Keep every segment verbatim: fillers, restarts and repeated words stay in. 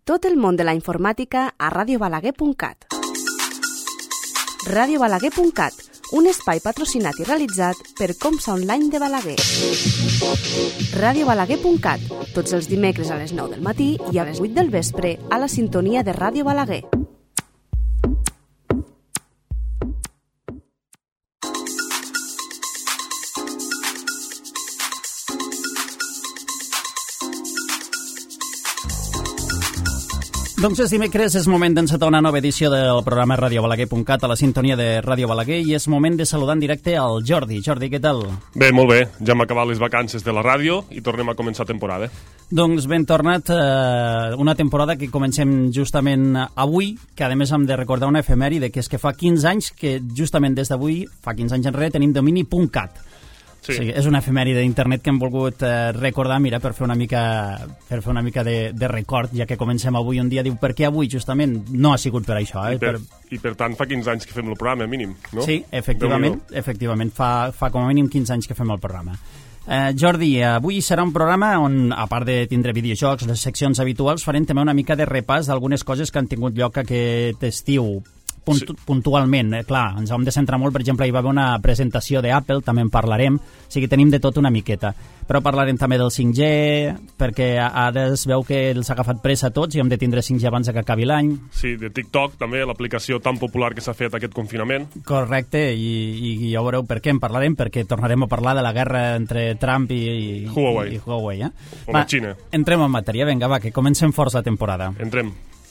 Tot el món de la informàtica a ràdio balaguer punt cat. ràdio balaguer punt cat, un espai patrocinat i realitzat per Comsa Online de Balaguer. ràdio balaguer punt cat, tots els dimecres a les nou del matí i a les vuit del vespre a la sintonia de Ràdio Balaguer. Doncs és dimecres, és moment d'encetar una nova edició del programa ràdio balaguer punt cat a la sintonia de Ràdio Balaguer i és moment de saludar en directe al Jordi. Jordi, què tal? Bé, molt bé. Ja hem acabat les vacances de la ràdio i tornem a començar temporada. Doncs ben tornat, eh, una temporada que comencem justament avui, que a més hem de recordar una efemèride, que és que fa quinze anys que justament des d'avui, fa quinze anys enrere, tenim domini punt cat. Sí. O sigui, és una efemèride d'internet que hem volgut eh, recordar, mira, per fer una mica, per fer una mica de, de record, ja que comencem avui un dia. Diu, per què avui, justament? No ha sigut per això. Eh? I, per, per... I per tant fa quinze anys que fem el programa, mínim, no? Sí, efectivament, efectivament fa, fa com a mínim quinze anys que fem el programa. Eh, Jordi, avui serà un programa on, a part de tindre videojocs, les seccions habituals, farem també una mica de repàs d'algunes coses que han tingut lloc aquest estiu. Punt, sí. Puntualment, eh, clar, ens hem de centrar molt, per exemple, hi va haver una presentació d'Apple, també en parlarem, o sigui, tenim de tot una miqueta, però parlarem també del cinc G, perquè ara es veu que els ha agafat pressa a tots i hem de tindre cinc G abans que acabi l'any. Sí, de TikTok, també, l'aplicació tan popular que s'ha fet aquest confinament. Correcte, i, i ja veureu per què en parlarem, perquè tornarem a parlar de la guerra entre Trump i, i Huawei. I Huawei eh? O la Xina. Entrem en matèria, vinga, va, que comencem força la temporada. Entrem.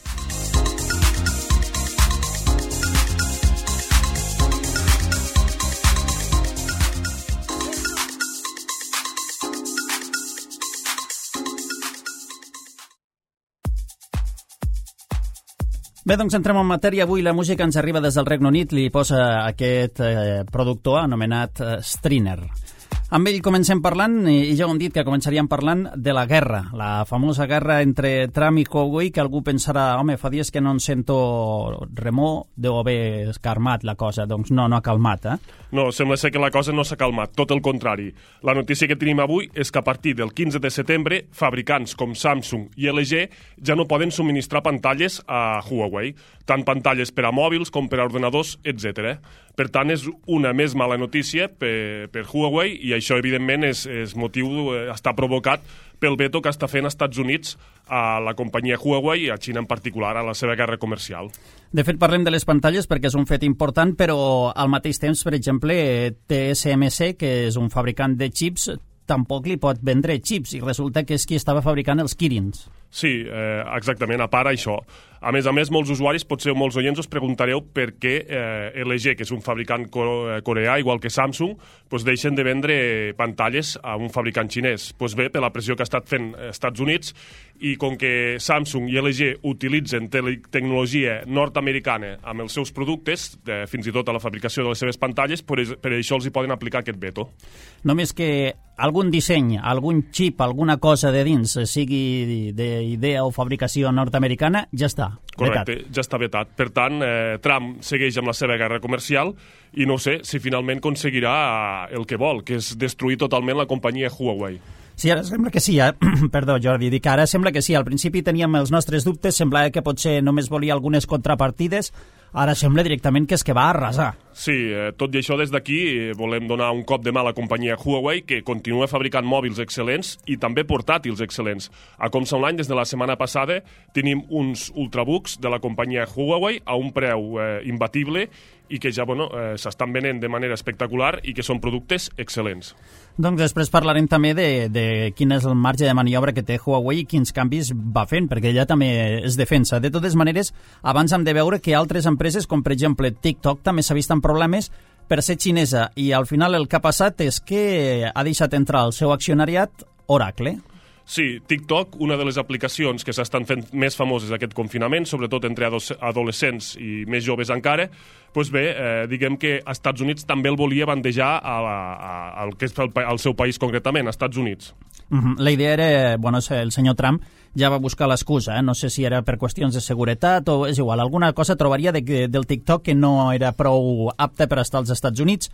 Bé, doncs entrem en matèria. Avui la música ens arriba des del Regne Unit, li posa aquest eh, productor anomenat eh, Striner. Amb ell comencem parlant, i ja ho hem dit que començaríem parlant de la guerra, la famosa guerra entre Trump i Huawei, que algú pensarà, home, fa dies que no en sento remor, deu haver calmat la cosa. Doncs no, no ha calmat, eh? No, sembla ser que la cosa no s'ha calmat, tot el contrari. La notícia que tenim avui és que a partir del quinze de setembre, fabricants com Samsung i L G ja no poden subministrar pantalles a Huawei, tant pantalles per a mòbils com per a ordenadors, etcètera. Per tant, és una més mala notícia per, per Huawei i això, evidentment, és, és motiu, està provocat pel veto que està fent als Estats Units a la companyia Huawei i a Xina en particular, a la seva guerra comercial. De fet, parlem de les pantalles perquè és un fet important, però al mateix temps, per exemple, T S M C, que és un fabricant de xips, tampoc li pot vendre xips i resulta que és qui estava fabricant els Kirins. Sí, eh, exactament, a part això. A més a més, molts usuaris, potser molts oients, us preguntareu per què eh, L G, que és un fabricant coreà, igual que Samsung, pues deixen de vendre pantalles a un fabricant xinès. Pues bé, per la pressió que ha estat fent als Estats Units, i com que Samsung i L G utilitzen te tecnologia nord-americana amb els seus productes, eh, fins i tot a la fabricació de les seves pantalles, per, per això els hi poden aplicar aquest veto. Només que algun disseny, algun xip, alguna cosa de dins, sigui d'idea o fabricació nord-americana, ja està. Correcte, vetat. Ja està vetat. Per tant, eh, Trump segueix amb la seva guerra comercial i no sé si finalment aconseguirà el que vol, que és destruir totalment la companyia Huawei. Sí, ara sembla que sí, eh? Perdó, Jordi, dic ara sembla que sí. Al principi teníem els nostres dubtes, semblava que potser només volia algunes contrapartides, ara sembla directament que és que va arrasar. Sí, eh, tot i això, des d'aquí eh, volem donar un cop de mà a la companyia Huawei, que continua fabricant mòbils excel·lents i també portàtils excel·lents. A Comsa Online, des de la setmana passada, tenim uns ultrabooks de la companyia Huawei a un preu eh, imbatible i que ja bueno, eh, s'estan venent de manera espectacular i que són productes excel·lents. Doncs després parlarem també de, de quin és el marge de maniobra que té Huawei i quins canvis va fent, perquè ella també es defensa. De totes maneres, abans hem de veure que altres empreses, com per exemple TikTok, també s'ha vist en problemes per ser xinesa i al final el que ha passat és que ha deixat entrar el seu accionariat Oracle. Sí, TikTok, una de les aplicacions que s'estan fent més famoses aquest confinament, sobretot entre adolescents i més joves encara, doncs bé, eh, diguem que als Estats Units també el volia bandejar a, a, a, al que és el, el seu país concretament, als Estats Units. Uh-huh. La idea era, bueno, el senyor Trump ja va buscar l'excusa, eh? No sé si era per qüestions de seguretat o és igual, alguna cosa trobaria de, del TikTok que no era prou apte per estar als Estats Units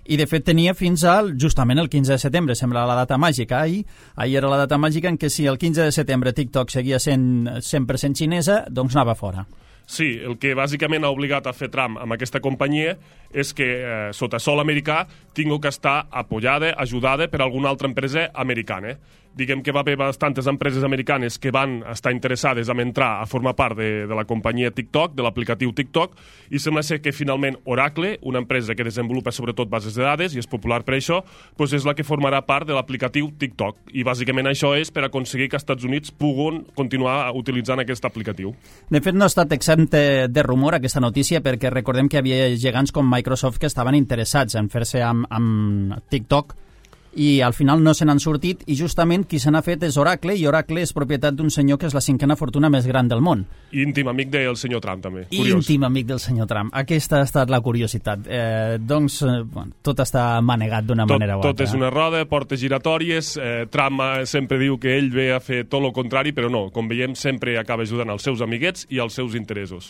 I, de fet, tenia fins al, justament el quinze de setembre, sembla la data màgica. Ahir, ahir era la data màgica en què si el quinze de setembre TikTok seguia sent cent per cent xinesa, doncs anava fora. Sí, el que bàsicament ha obligat a fer Trump amb aquesta companyia és que, eh, sota sol americà, tingui que estar apoyada, ajudada per alguna altra empresa americana. Diguem que va haver bastantes empreses americanes que van estar interessades en entrar a formar part de, de la companyia TikTok, de l'aplicatiu TikTok, i sembla ser que finalment Oracle, una empresa que desenvolupa sobretot bases de dades i és popular per això, doncs és la que formarà part de l'aplicatiu TikTok. I bàsicament això és per aconseguir que els Estats Units puguin continuar utilitzant aquest aplicatiu. De fet, no ha estat exempt de rumor aquesta notícia, perquè recordem que hi havia gegants com Microsoft que estaven interessats en fer-se amb, amb TikTok, i al final no se n'han sortit, i justament qui se n'ha fet és Oracle, i Oracle és propietat d'un senyor que és la cinquena fortuna més gran del món. Íntim amic del senyor Trump, també. Curiós. Íntim amic del senyor Trump. Aquesta ha estat la curiositat. Eh, doncs, eh, bueno, tot està manegat d'una manera o altra. Tot és una roda, portes giratòries. Eh, Trump sempre diu que ell ve a fer tot el contrari, però no. Com veiem, sempre acaba ajudant els seus amiguets i els seus interessos.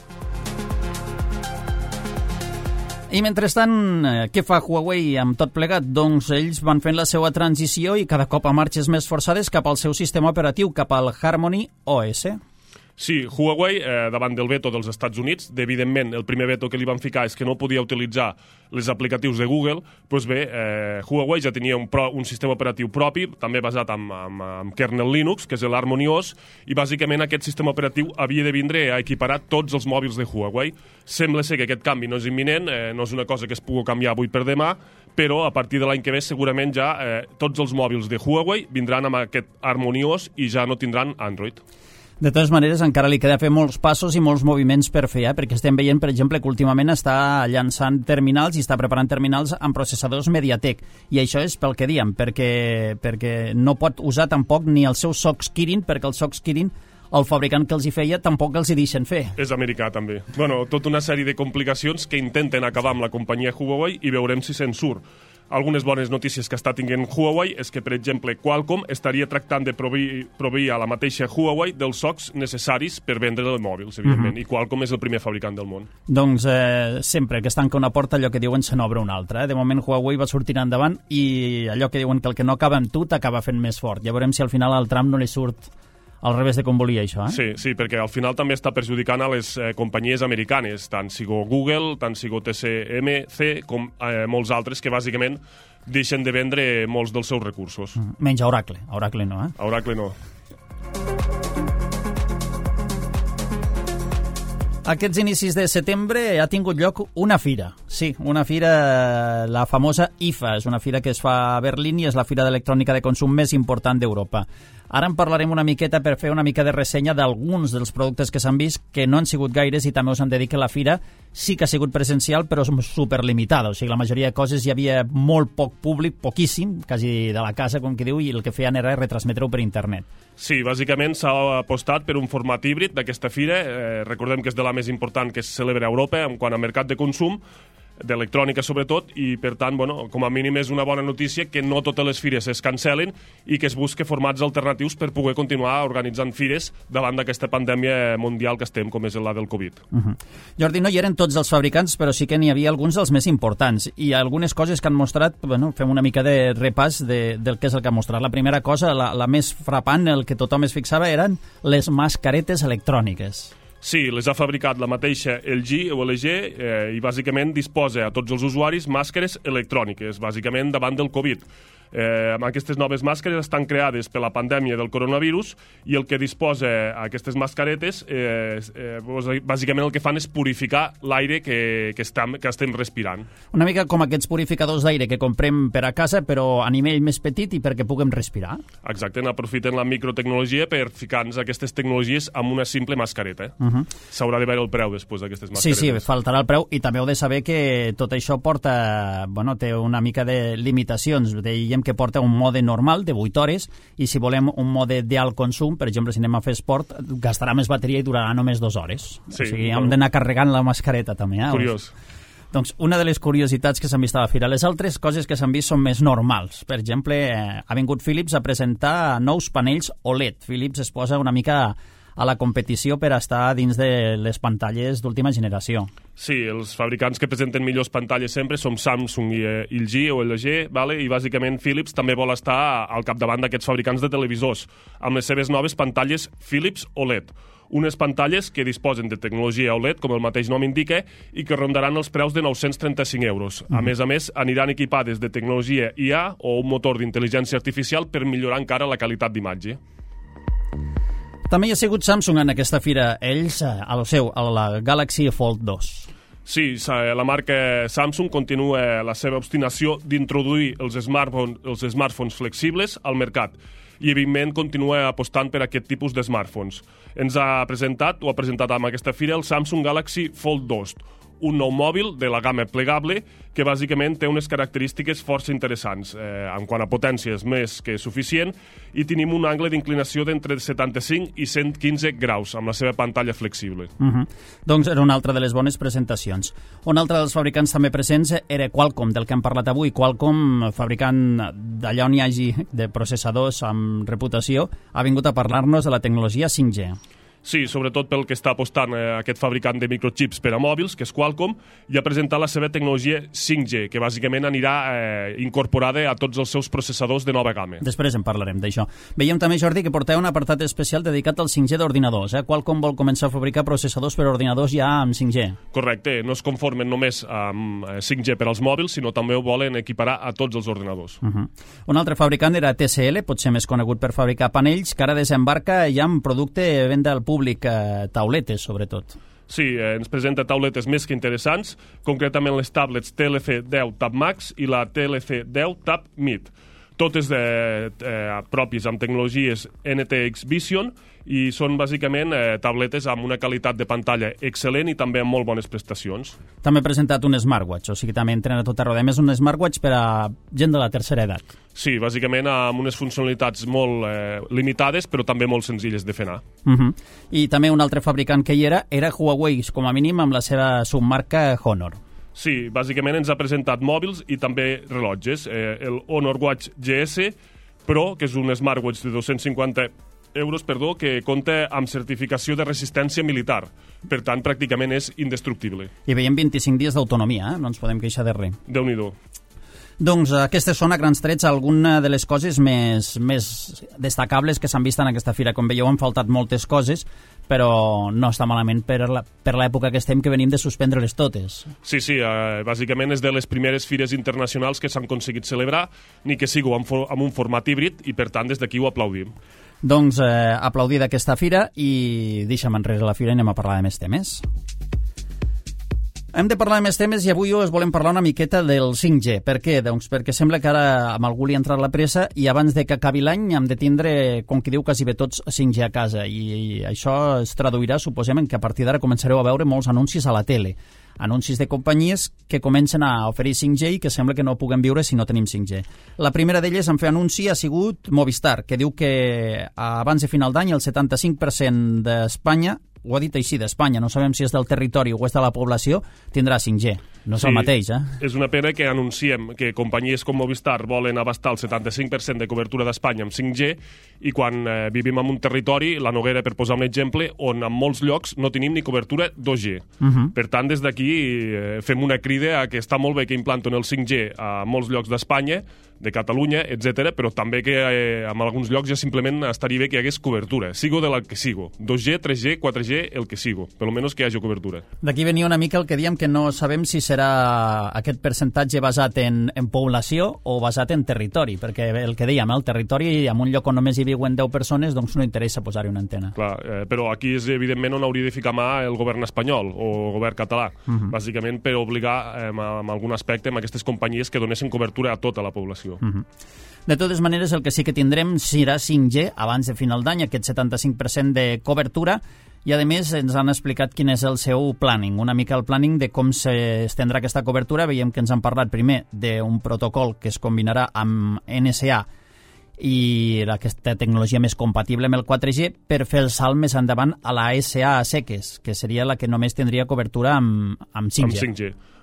I mentrestant, què fa Huawei amb tot plegat? Doncs ells van fent la seva transició i cada cop a marxes més forçades cap al seu sistema operatiu, cap al Harmony O S. Sí, Huawei, eh, davant del veto dels Estats Units, evidentment el primer veto que li van ficar és que no podia utilitzar les aplicatius de Google, doncs bé, eh, Huawei ja tenia un, pro, un sistema operatiu propi, també basat en, en, en kernel Linux, que és l'Harmony O S, i bàsicament aquest sistema operatiu havia de vindre a equiparar tots els mòbils de Huawei. Sembla ser que aquest canvi no és imminent, eh, no és una cosa que es pugui canviar avui per demà, però a partir de l'any que ve segurament ja eh, tots els mòbils de Huawei vindran amb aquest Harmony O S i ja no tindran Android. De totes maneres, encara li queda fer molts passos i molts moviments per fer, eh? perquè estem veient, per exemple, que últimament està llançant terminals i està preparant terminals amb processadors Mediatek. I això és pel que diem, perquè, perquè no pot usar tampoc ni el seu Sox Kirin, perquè el Sox Kirin, el fabricant que els hi feia, tampoc els hi deixen fer. És americà, també. Bueno, tota una sèrie de complicacions que intenten acabar amb la companyia Huawei i veurem si se'n surt. Algunes bones notícies que està tinguent Huawei és que, per exemple, Qualcomm estaria tractant de proveir, proveir a la mateixa Huawei dels socs necessaris per vendre els mòbils, evidentment, uh-huh. i Qualcomm és el primer fabricant del món. Doncs eh, sempre que es tanca una porta, allò que diuen se n'obre una altra. Eh? De moment Huawei va sortir endavant i allò que diuen que el que no acaba amb tu t'acaba fent més fort. Ja veurem si al final al Trump no li surt al revés de com volia això, eh? Sí, sí, perquè al final també està perjudicant a les eh, companyies americanes, tant sigo Google, tant sigo T C M C, com eh, molts altres que bàsicament deixen de vendre molts dels seus recursos. Mm, menys a Oracle, a Oracle no, eh? A Oracle no. Aquests inicis de setembre ha tingut lloc una fira. Sí, una fira, la famosa I F A. És una fira que es fa a Berlín i és la fira d'electrònica de consum més important d'Europa. Ara en parlarem una miqueta per fer una mica de ressenya d'alguns dels productes que s'han vist, que no han sigut gaires, i també us han de dir que la fira sí que ha sigut presencial, però superlimitada. O sigui, la majoria de coses hi havia molt poc públic, poquíssim, quasi de la casa, com que diu, i el que feien era retransmetre-ho per internet. Sí, bàsicament s'ha apostat per un format híbrid d'aquesta fira. Eh, recordem que és de la més important que es celebra a Europa en quant a mercat de consum, d'electrònica sobretot, i per tant, bueno, com a mínim és una bona notícia que no totes les fires es cancel·len i que es busque formats alternatius per poder continuar organitzant fires davant d'aquesta pandèmia mundial que estem, com és la del Covid. Uh-huh. Jordi, no hi eren tots els fabricants, però sí que n'hi havia alguns dels més importants, i algunes coses que han mostrat, bueno, fem una mica de repàs de, del que és el que ha mostrat. La primera cosa, la, la més frapant, el que tothom es fixava, eren les mascaretes electròniques. Sí, les ha fabricat la mateixa L G o L G eh, i bàsicament disposa a tots els usuaris màscares electròniques, bàsicament davant del Covid. Eh, aquestes noves màscares estan creades per la pandèmia del coronavirus i el que disposa aquestes mascaretes eh, eh, bàsicament el que fan és purificar l'aire que, que, estem, que estem respirant. Una mica com aquests purificadors d'aire que comprem per a casa, però a nivell més petit i perquè puguem respirar. Exacte, aprofiten la microtecnologia per ficar-nos aquestes tecnologies amb una simple mascareta. Uh-huh. S'haurà de veure el preu després d'aquestes mascaretes. Sí, sí, faltarà el preu, i també heu de saber que tot això porta, bueno, té una mica de limitacions. Dèiem que porta un mode normal de vuit hores, i si volem un mode d'alt consum, per exemple, si anem a fer esport, gastarà més bateria i durarà només dues hores. Sí, o sigui, bueno. hem d'anar carregant la mascareta també. Eh? Curiós. Doncs una de les curiositats que s'han vist a la fira. Les altres coses que s'han vist són més normals. Per exemple, eh, ha vingut Philips a presentar nous panells O L E D. Philips es posa una mica a la competició per estar dins de les pantalles d'última generació. Sí, els fabricants que presenten millors pantalles sempre són Samsung i eh, L G o L G, vale? I bàsicament Philips també vol estar al capdavant d'aquests fabricants de televisors, amb les seves noves pantalles Philips O L E D. Unes pantalles que disposen de tecnologia O L E D, com el mateix nom indica, i que rondaran els preus de nou-cents trenta-cinc euros. A més a més, aniran equipades de tecnologia I A o un motor d'intel·ligència artificial per millorar encara la qualitat d'imatge. També hi ha sigut Samsung en aquesta fira, ells a lo seu, a la Galaxy Fold dos. Sí, la marca Samsung continua la seva obstinació d'introduir els smartphones, els smartphones flexibles al mercat i, evidentment, continua apostant per aquest tipus de smartphones. Ens ha presentat, o ha presentat amb aquesta fira, el Samsung Galaxy Fold dos, un nou mòbil de la gamma plegable que bàsicament té unes característiques força interessants. Eh, en quant a potència és més que suficient i tenim un angle d'inclinació d'entre setanta-cinc i cent quinze graus amb la seva pantalla flexible. Uh -huh. Doncs era una altra de les bones presentacions. Un altre dels fabricants també presents era Qualcomm, del que hem parlat avui. Qualcomm, fabricant d'allà on hi hagi de processadors amb reputació, ha vingut a parlar-nos de la tecnologia cinc G. Sí, sobretot pel que està apostant eh, aquest fabricant de microchips per a mòbils, que és Qualcomm, i ha presentat la seva tecnologia cinc G, que bàsicament anirà eh, incorporada a tots els seus processadors de nova gamma. Després en parlarem d'això. Veiem també, Jordi, que porteu un apartat especial dedicat al cinc G d'ordinadors. Eh? Qualcomm vol començar a fabricar processadors per a ordinadors ja amb cinc G. Correcte, no es conformen només amb cinc G per als mòbils, sinó també ho volen equiparar a tots els ordinadors. Uh -huh. Un altre fabricant era T C L, potser més conegut per fabricar panells, que ara desembarca ja amb producte de venda al públic, eh, tauletes, sobretot. Sí, eh, ens presenta tauletes més que interessants, concretament les tablets T L C deu Tab Max i la T L C deu Tab Mid. Totes de, eh, propis amb tecnologies N T X Vision i són bàsicament eh, tabletes amb una qualitat de pantalla excel·lent i també amb molt bones prestacions. També ha presentat un smartwatch, o sigui, també entren a tot arreu. A més, un smartwatch per a gent de la tercera edat. Sí, bàsicament amb unes funcionalitats molt eh, limitades, però també molt senzilles de fer anar. Uh -huh. I també un altre fabricant que hi era, era Huawei, com a mínim amb la seva submarca Honor. Sí, bàsicament ens ha presentat mòbils i també rellotges. Eh, el Honor Watch G S Pro, que és un smartwatch de dos-cents cinquanta euros, perdó, que compta amb certificació de resistència militar. Per tant, pràcticament és indestructible. I veiem vint-i-cinc dies d'autonomia, eh? No ens podem queixar de res. Déu-n'hi-do. Doncs aquestes són a grans trets alguna de les coses més, més destacables que s'han vist en aquesta fira. Com veieu, han faltat moltes coses, però no està malament per la, per l'època que estem, que venim de suspendre-les totes. Sí, sí, eh, bàsicament és de les primeres fires internacionals que s'han aconseguit celebrar, ni que sigui amb, amb un format híbrid, i per tant des d'aquí ho aplaudim. Doncs eh, aplaudir d'aquesta fira i deixa'm enrere la fira i anem a parlar de més temes. Hem de parlar de més temes i avui us volem parlar una miqueta del cinc G. Per què? Doncs perquè sembla que ara amb algú li ha entrat la pressa i abans de que acabi l'any hem de tindre, com qui diu, quasi bé tots cinc G a casa. I, i això es traduirà, suposem, que a partir d'ara començareu a veure molts anuncis a la tele. Anuncis de companyies que comencen a oferir cinc G i que sembla que no puguem viure si no tenim cinc G. La primera d'elles en fer anunci ha sigut Movistar, que diu que abans de final d'any el setanta-cinc per cent d'Espanya, ho ha dit així, d'Espanya, no sabem si és del territori o és de la població, tindrà cinc G. No és sí, el mateix, eh? És una pena que anunciem que companyies com Movistar volen abastar el setanta-cinc per cent de cobertura d'Espanya amb cinc G i quan eh, vivim en un territori, la Noguera, per posar un exemple, on en molts llocs no tenim ni cobertura dos G. Uh -huh. Per tant, des d'aquí eh, fem una crida a que està molt bé que implanten el cinc G a molts llocs d'Espanya, de Catalunya, etcètera, però també que eh, en alguns llocs ja simplement estaria bé que hi hagués cobertura, sigo de la que sigo. dos G, tres G, quatre G, el que sigo. Per almenys que hi hagi cobertura. D'aquí venia una mica el que diem que no sabem si serà aquest percentatge basat en, en població o basat en territori, perquè el que dèiem, el territori, en un lloc on només hi viuen deu persones, doncs no interessa posar-hi una antena. Clar, eh, però aquí és evidentment on hauria de ficar mà el govern espanyol o el govern català, uh -huh. bàsicament per obligar eh, en algun aspecte amb aquestes companyies que donessin cobertura a tota la població. Uh -huh. De totes maneres, el que sí que tindrem serà cinc G abans de final d'any, aquest setanta-cinc per cent de cobertura, i a més ens han explicat quin és el seu planning, una mica el planning de com s'estendrà aquesta cobertura. Veiem que ens han parlat primer d'un protocol que es combinarà amb N S A i aquesta tecnologia més compatible amb el quatre G per fer el salt més endavant a la S A a seques, que seria la que només tindria cobertura amb, amb cinc G. Amb cinc G.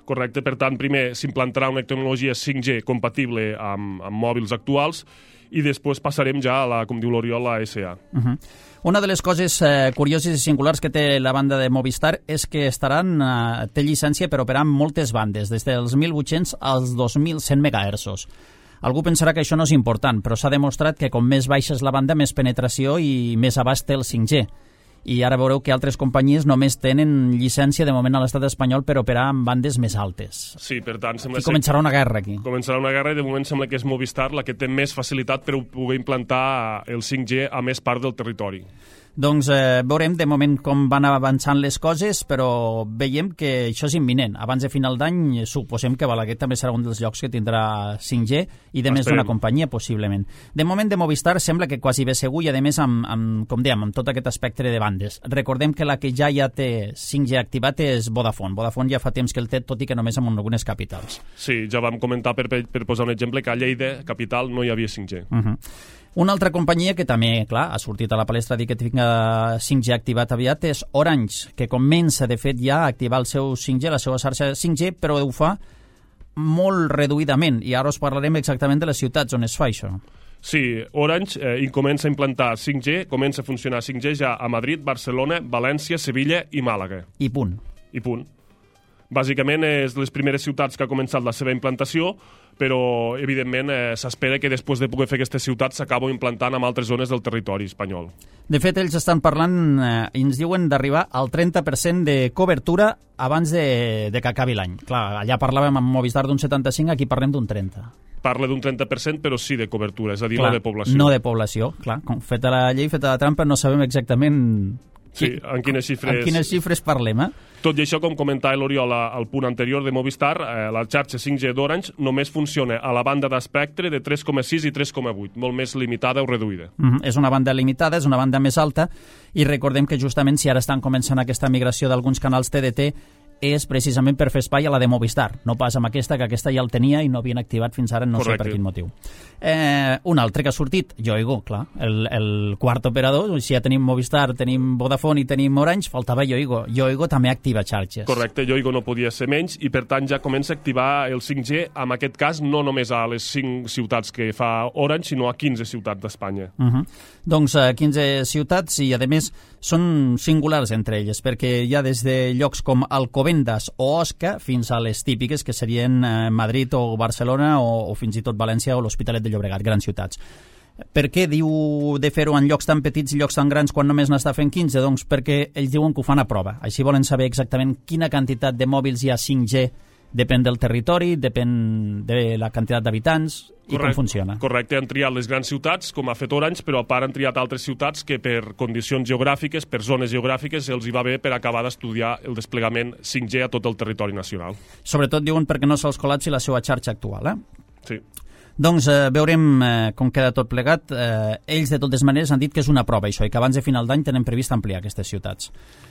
Correcte, per tant, primer s'implantarà una tecnologia cinc G compatible amb, amb mòbils actuals i després passarem ja a la, com diu l'Oriol, la S A. Uh-huh. Una de les coses eh, curioses i singulars que té la banda de Movistar és que estaran, eh, té llicència per operar amb moltes bandes, des dels mil vuit-cents als dos mil cent megahertzos. Algú pensarà que això no és important, però s'ha demostrat que com més baixa és la banda, més penetració i més abast té el cinc G. I ara veureu que altres companyies només tenen llicència de moment a l'estat espanyol per operar amb bandes més altes. Sí, per tant, sembla I començarà una guerra aquí. Començarà una guerra i de moment sembla que és Movistar la que té més facilitat per poder implantar el cinc G a més part del territori. Doncs eh, veurem de moment com van avançant les coses, però veiem que això és imminent. Abans de final d'any suposem que Balaguer també serà un dels llocs que tindrà cinc G i de més d'una companyia, possiblement. De moment de Movistar sembla que quasi bé segur i a més amb, amb, com dèiem, amb tot aquest espectre de bandes. Recordem que la que ja ja té cinc G activat és Vodafone. Vodafone ja fa temps que el té, tot i que només amb algunes capitals. Sí, ja vam comentar per, per posar un exemple que a Lleida, capital, no hi havia cinc G. Uh-huh. Una altra companyia que també, clar, ha sortit a la palestra dir que tinga cinc G activat aviat és Orange, que comença, de fet, ja a activar el seu cinc G, la seva xarxa cinc G, però ho fa molt reduïdament, i ara us parlarem exactament de les ciutats on es fa això. Sí, Orange eh, comença a implantar cinc G, comença a funcionar cinc G ja a Madrid, Barcelona, València, Sevilla i Màlaga. I punt. I punt. Bàsicament, és les primeres ciutats que ha començat la seva implantació, però, evidentment, eh, s'espera que després de poder fer aquestes ciutats s'acabo implantant en altres zones del territori espanyol. De fet, ells estan parlant, eh, i ens diuen d'arribar al trenta per cent de cobertura abans de, de que acabi l'any. Clar, allà parlàvem amb Movistar d'un setanta-cinc, aquí parlem d'un trenta. Parla d'un trenta per cent, però sí de cobertura, és a dir, clar, no de població. No de població, clar. Com feta la llei, feta la trampa, no sabem exactament... Sí, en quines xifres... En quines xifres parlem, eh? Tot i això, com comentava l'Oriol al punt anterior de Movistar, eh, la xarxa cinc G d'Orange només funciona a la banda d'espectre de tres coma sis i tres coma vuit, molt més limitada o reduïda. Mm-hmm. És una banda limitada, és una banda més alta, i recordem que justament si ara estan començant aquesta migració d'alguns canals T D T, és precisament per fer espai a la de Movistar, no pas amb aquesta, que aquesta ja el tenia i no havien activat fins ara, no Correcte. Sé per quin motiu. Eh, un altre que ha sortit, Yoigo, clar, el, el quart operador, si ja tenim Movistar, tenim Vodafone i tenim Orange, faltava Yoigo. Yoigo també activa xarxes. Correcte, Yoigo no podia ser menys i per tant ja comença a activar el cinc G, en aquest cas no només a les cinc ciutats que fa Orange, sinó a quinze ciutats d'Espanya. Uh-huh. Doncs uh, quinze ciutats i a més són singulars entre elles, perquè hi ha des de llocs com Alcobendas o Osca fins a les típiques que serien uh, Madrid o Barcelona o, o fins i tot València o l'Hospitalet de Llobregat, grans ciutats. Per què diu de fer-ho en llocs tan petits i llocs tan grans quan només n'està fent quinze? Doncs perquè ells diuen que ho fan a prova. Així volen saber exactament quina quantitat de mòbils hi ha cinc G, depèn del territori, depèn de la quantitat d'habitants i Correcte. Com funciona. Correcte, han triat les grans ciutats, com ha fet Orange, però a part han triat altres ciutats que per condicions geogràfiques, per zones geogràfiques, els hi va bé per acabar d'estudiar el desplegament cinc G a tot el territori nacional. Sobretot diuen perquè no se'ls col·lapsi la seva xarxa actual, eh? Sí. Doncs eh, veurem eh, com queda tot plegat. Eh, ells, de totes maneres, han dit que és una prova, això, i que abans de final d'any tenen previst ampliar aquestes ciutats.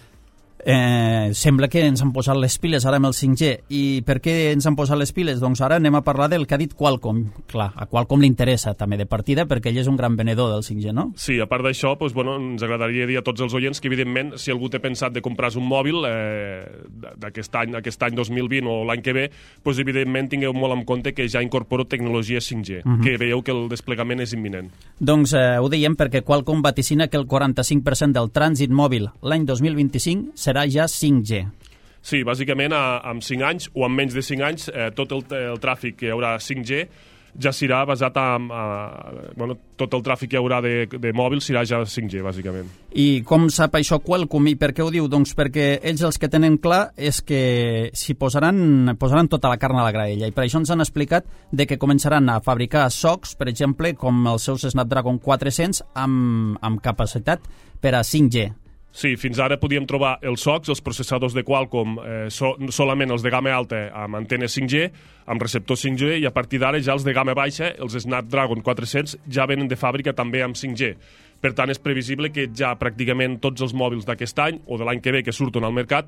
Eh, sembla que ens han posat les piles ara amb el cinc G. I per què ens han posat les piles? Doncs ara anem a parlar del que ha dit Qualcomm. Clar, a Qualcomm li interessa també de partida perquè ell és un gran venedor del cinc G, no? Sí, a part d'això, doncs, bueno, ens agradaria dir a tots els oients que evidentment si algú té pensat de comprar-se un mòbil eh, d'aquest any, aquest any dos mil vint o l'any que ve, doncs evidentment tingueu molt en compte que ja incorporo tecnologia cinc G, uh-huh. que veieu que el desplegament és imminent. Doncs eh, ho dèiem perquè Qualcomm vaticina que el quaranta-cinc per cent del trànsit mòbil l'any dos mil vint-i-cinc serà ja cinc G. Sí, bàsicament a, amb cinc anys o amb menys de cinc anys eh, tot el, el tràfic que hi haurà cinc G ja serà basat en... Eh, bueno, tot el tràfic que hi haurà de, de mòbil serà ja cinc G, bàsicament. I com sap això Qualcomm i per què ho diu? Doncs perquè ells els que tenen clar és que s'hi posaran, posaran tota la carn a la graella i per això ens han explicat de que començaran a fabricar socs, per exemple, com els seus Snapdragon quatre-cents amb, amb capacitat per a cinc G. Sí, fins ara podíem trobar els socs, els processadors de Qualcomm, eh, so, solament els de gamma alta amb antenes cinc G, amb receptor cinc G, i a partir d'ara ja els de gamma baixa, els Snapdragon quatre-cents, ja venen de fàbrica també amb cinc G. Per tant, és previsible que ja pràcticament tots els mòbils d'aquest any o de l'any que ve que surten al mercat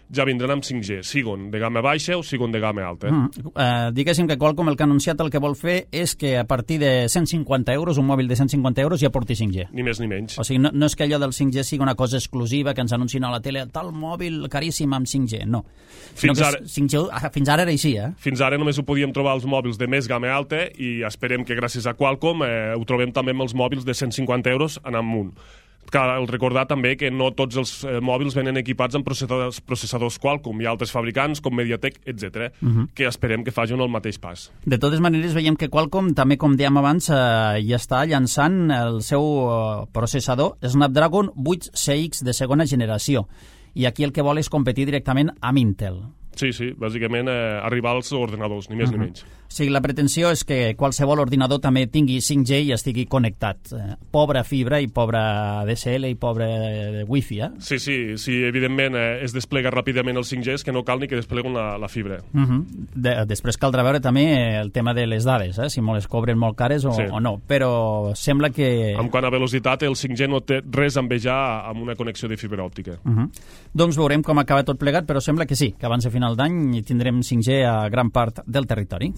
ja vindran amb cinc G, sigon de gamma baixa o sigon de gamma alta. Mm. Uh, diguéssim que Qualcomm el que ha anunciat el que vol fer és que a partir de cent cinquanta euros, un mòbil de cent cinquanta euros ja porti cinc G. Ni més ni menys. O sigui, no, no és que allò del cinc G sigui una cosa exclusiva que ens anuncien a la tele, tal mòbil caríssim amb cinc G, no. Fins ara, cinc G, fins ara era així, eh? Fins ara només ho podíem trobar als mòbils de més gamma alta i esperem que gràcies a Qualcomm eh, ho trobem també amb els mòbils de cent cinquanta euros en amunt. Cal recordar també que no tots els eh, mòbils venen equipats amb processadors, processadors Qualcomm. Hi ha altres fabricants com Mediatek, etcètera, uh-huh. que esperem que facin el mateix pas. De totes maneres, veiem que Qualcomm, també com dèiem abans, eh, ja està llançant el seu eh, processador Snapdragon vuit C X de segona generació. I aquí el que vol és competir directament amb Intel. Sí, sí, bàsicament eh, arribar als ordenadors, ni més uh-huh. ni menys. O sigui, la pretensió és que qualsevol ordinador també tingui cinc G i estigui connectat. Eh, pobra fibra i pobra D S L i pobra eh, Wi-Fi, eh? Sí, sí, sí, evidentment eh, es desplega ràpidament el cinc G, és que no cal ni que despleguen la, la fibra. Uh-huh. de, després caldrà veure també el tema de les dades, eh? Si les cobren molt cares o, sí. o no, però sembla que... En quant a velocitat, el cinc G no té res a envejar amb una connexió de fibra òptica. Uh-huh. Doncs veurem com acaba tot plegat, però sembla que sí, que abans de final d'any tindrem cinc G a gran part del territori.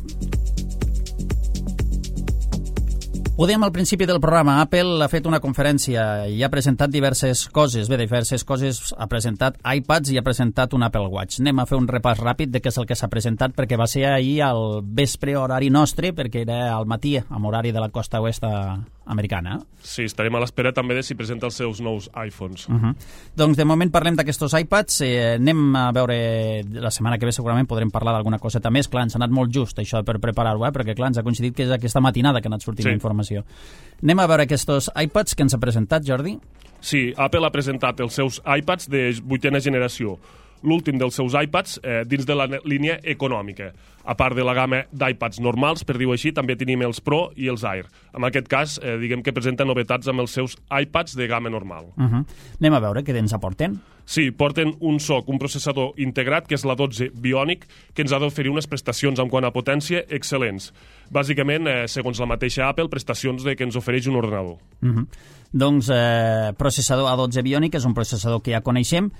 Ho dèiem al principi del programa, Apple ha fet una conferència i ha presentat diverses coses. Bé, diverses coses, ha presentat iPads i ha presentat un Apple Watch. Anem a fer un repàs ràpid de què és el que s'ha presentat, perquè va ser ahir al vespre horari nostre, perquè era al matí, amb horari de la costa oest americana. Sí, estarem a l'espera també de si presenta els seus nous iPhones. Uh-huh. Doncs de moment parlem d'aquestos iPads. Eh, anem a veure, la setmana que ve segurament podrem parlar d'alguna coseta més. Clar, ens ha anat molt just això per preparar-ho, eh? Perquè clar, ens ha coincidit que és aquesta matinada que ha anat sortint sí. la informació. Anem a veure aquests iPads que ens ha presentat, Jordi. Sí, Apple ha presentat els seus iPads de vuitena generació, l'últim dels seus iPads eh, dins de la línia econòmica. A part de la gamma d'iPads normals, per dir-ho així, també tenim els Pro i els Air. En aquest cas, eh, diguem que presenta novetats amb els seus iPads de gamma normal. Uh-huh. Anem a veure què ens aporten. Sí, porten un S O C, un processador integrat, que és l'A dotze Bionic, que ens ha d'oferir unes prestacions en quant a potència excel·lents. Bàsicament, eh, segons la mateixa Apple, prestacions de que ens ofereix un ordenador. Uh-huh. Doncs, eh, processador A dotze Bionic és un processador que ja coneixem,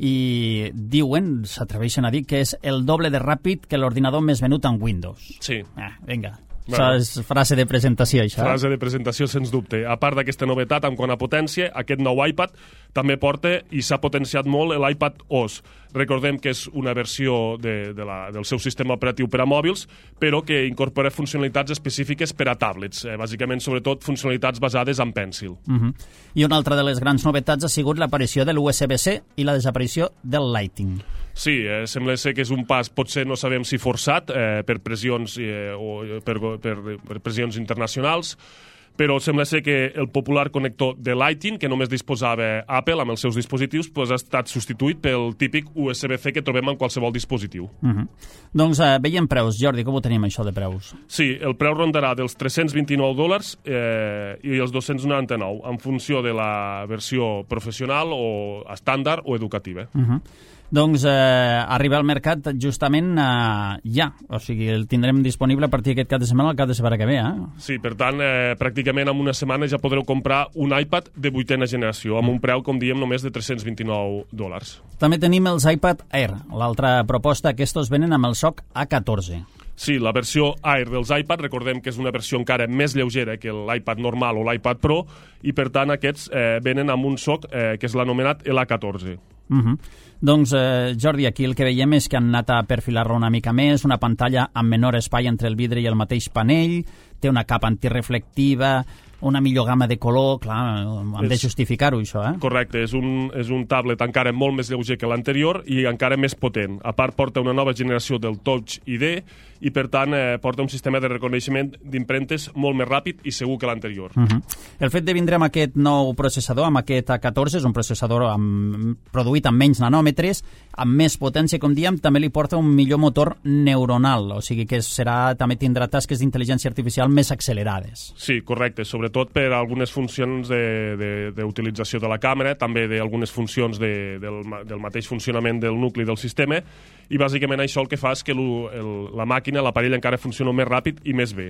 i diuen, s'atreveixen a dir que és el doble de ràpid que l'ordinador més venut en Windows. Sí. Ah, vinga. Bueno, això és frase de presentació, això. Frase de presentació, sens dubte. A part d'aquesta novetat, en quant a potència, aquest nou iPad també porta i s'ha potenciat molt l'iPad O S. Recordem que és una versió de, de la, del seu sistema operatiu per a mòbils, però que incorpora funcionalitats específiques per a tablets, eh, bàsicament, sobretot, funcionalitats basades en Pencil. Uh-huh. I una altra de les grans novetats ha sigut l'aparició de l'U S B C i la desaparició del Lightning. Sí, eh, sembla ser que és un pas, potser no sabem si forçat, eh, per pressions eh, o per, per, per pressions internacionals, però sembla ser que el popular connector de Lightning, que només disposava Apple amb els seus dispositius, pues, ha estat substituït pel típic U S B C que trobem en qualsevol dispositiu. Uh-huh. Doncs eh, veiem preus. Jordi, com ho tenim, això de preus? Sí, el preu rondarà dels tres-cents vint-i-nou dòlars eh, i els dos-cents noranta-nou, en funció de la versió professional o estàndard o educativa. Uh-huh. Doncs eh, arriba al mercat justament eh, ja, o sigui, el tindrem disponible a partir d'aquest cap de setmana, el cap de setmana que ve, eh? Sí, per tant, eh, pràcticament en una setmana ja podreu comprar un iPad de vuitena generació, amb un preu, com diem, només de tres-cents vint-i-nou dòlars. També tenim els iPad Air, l'altra proposta, aquests venen amb el S O C A catorze. Sí, la versió Air dels iPad, recordem que és una versió encara més lleugera que l'iPad normal o l'iPad Pro, i per tant aquests eh, venen amb un S O C eh, que és l'anomenat l'A catorze. Uh-huh. Doncs, eh, Jordi, aquí el que veiem és que han anat a perfilar-lo una mica més, una pantalla amb menor espai entre el vidre i el mateix panell, té una capa antireflectiva, una millor gamma de color, clar, hem és, de justificar-ho, això, eh? Correcte, és un, és un tablet encara molt més lleuger que l'anterior i encara més potent. A part, porta una nova generació del Touch I D i, per tant, eh, porta un sistema de reconeixement d'impremtes molt més ràpid i segur que l'anterior. Uh-huh. El fet de vindre amb aquest nou processador, amb aquest A catorze, és un processador amb, produït amb menys nanòmetres, amb més potència, com diem, també li porta un millor motor neuronal, o sigui que serà, també tindrà tasques d'intel·ligència artificial més accelerades. Sí, correcte, sobretot per algunes funcions d'utilització de, de, de la càmera, també d'algunes funcions de, del, del mateix funcionament del nucli del sistema, i bàsicament això el que fa és que el, el, la màquina, l'aparell encara funciona més ràpid i més bé.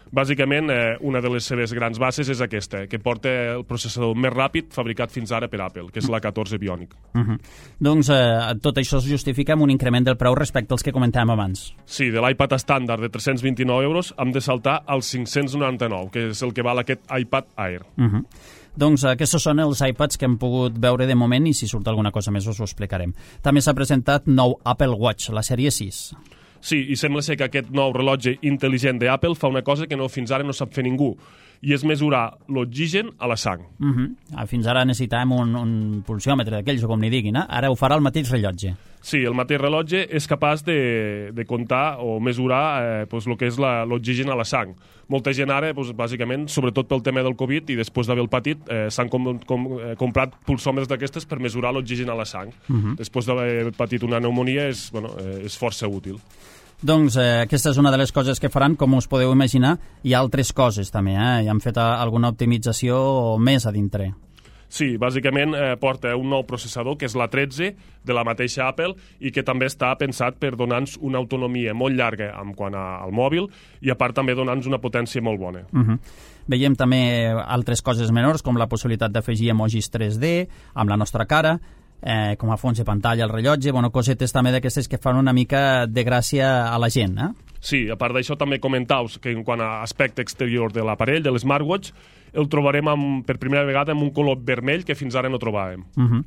Bàsicament, eh, una de les seves grans bases és aquesta, que porta el processador més ràpid fabricat fins ara per Apple, que és la catorze Bionic. Uh -huh. Doncs eh, tot això es justifica amb un increment del preu respecte als que comentàvem abans. Sí, de l'iPad estàndard de tres-cents vint-i-nou euros hem de saltar als cinc-cents noranta-nou, que és el que val aquest iPad Air. Uh -huh. Doncs aquests són els iPads que hem pogut veure de moment i si surt alguna cosa més us ho explicarem. També s'ha presentat nou Apple Watch, la sèrie sis. Sí, i sembla ser que aquest nou rellotge intel·ligent d'Apple fa una cosa que no, fins ara no sap fer ningú, i és mesurar l'oxigen a la sang. Uh -huh. Fins ara necessitàvem un, un pulsiòmetre d'aquells, o com n'hi diguin, eh? Ara ho farà el mateix rellotge. Sí, el mateix rellotge és capaç de, de comptar o mesurar eh, pues, el que és l'oxigen a la sang. Molta gent ara, pues, bàsicament, sobretot pel tema del Covid i després d'haver patit, eh, s'han com, com, eh, comprat pulsòmetres d'aquestes per mesurar l'oxigen a la sang. Uh -huh. Després d'haver patit una pneumonia és, bueno, eh, és força útil. Doncs eh, aquesta és una de les coses que faran, com us podeu imaginar. Hi ha altres coses també, eh? Hi han fet alguna optimització més a dintre. Sí, bàsicament eh, porta un nou processador, que és l'A tretze, de la mateixa Apple, i que també està pensat per donar-nos una autonomia molt llarga en quant al mòbil, i a part també donar-nos una potència molt bona. Uh -huh. Veiem també altres coses menors, com la possibilitat d'afegir emojis tres D amb la nostra cara, eh, com a fons de pantalla al rellotge, bueno, cosetes també d'aquestes que fan una mica de gràcia a la gent, eh? Sí, a part d'això també comentaus que en quant a aspecte exterior de l'aparell, de l'smartwatch, el trobarem amb, per primera vegada amb un color vermell que fins ara no trobàvem. Uh -huh.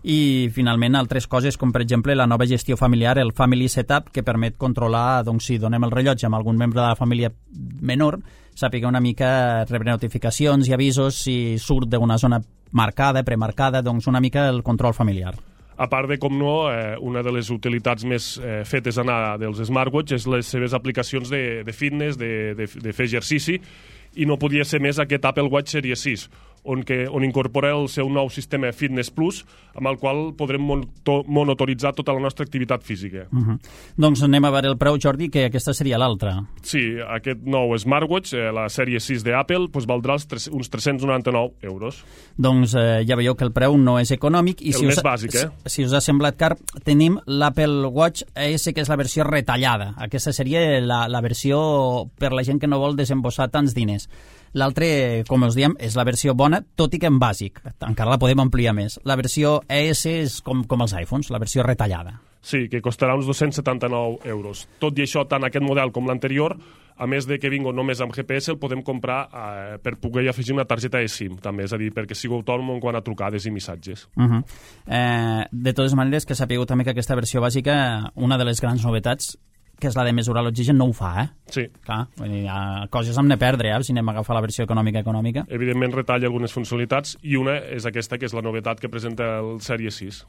I finalment altres coses com per exemple la nova gestió familiar, el Family Setup, que permet controlar, doncs si donem el rellotge amb algun membre de la família menor, sàpiga una mica rebre notificacions i avisos si surt d'una zona marcada, premarcada, doncs una mica el control familiar. A part de, com no, eh, una de les utilitats més eh, fetes anar dels smartwatch és les seves aplicacions de, de fitness, de, de, de fer exercici, i no podia ser més aquest Apple Watch Serie sis, on, que, on incorpora el seu nou sistema Fitness Plus, amb el qual podrem moto, monitoritzar tota la nostra activitat física. Uh -huh. Doncs anem a veure el preu, Jordi, que aquesta seria l'altra. Sí, aquest nou smartwatch, eh, la sèrie sis d'Apple, doncs valdrà els tres, uns tres-cents noranta-nou euros. Doncs eh, ja veieu que el preu no és econòmic. I el si més us, bàsic, eh? Si, si us ha semblat car, tenim l'Apple Watch A S, que és la versió retallada. Aquesta seria la, la versió per la gent que no vol desembossar tants diners. L'altre, com us diem, és la versió bona, tot i que en bàsic. Encara la podem ampliar més. La versió A S és com, com els iPhones, la versió retallada. Sí, que costarà uns dos-cents setanta-nou euros. Tot i això, tant aquest model com l'anterior, a més de que vingui només amb G P S, el podem comprar eh, per poder afegir una targeta eSIM, també, és a dir, perquè sigui autònom en quant a trucades i missatges. Uh -huh. eh, de totes maneres, que sapigueu també que aquesta versió bàsica, una de les grans novetats, que és la de mesurar l'oxigen, no ho fa, eh? Sí. Clar, vull dir, hi ha coses hem de perdre, eh? Si anem a agafar la versió econòmica econòmica. Evidentment retalla algunes funcionalitats, i una és aquesta, que és la novetat que presenta el Sèrie sis.